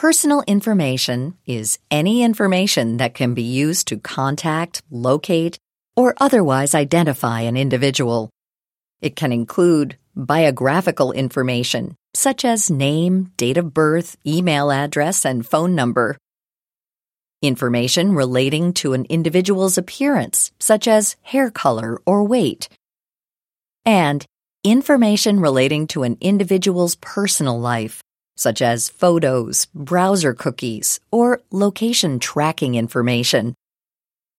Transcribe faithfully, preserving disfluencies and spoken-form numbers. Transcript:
Personal information is any information that can be used to contact, locate, or otherwise identify an individual. It can include biographical information, such as name, date of birth, email address, and phone number. Information relating to an individual's appearance, such as hair color or weight. And information relating to an individual's personal life, such as photos, browser cookies, or location tracking information.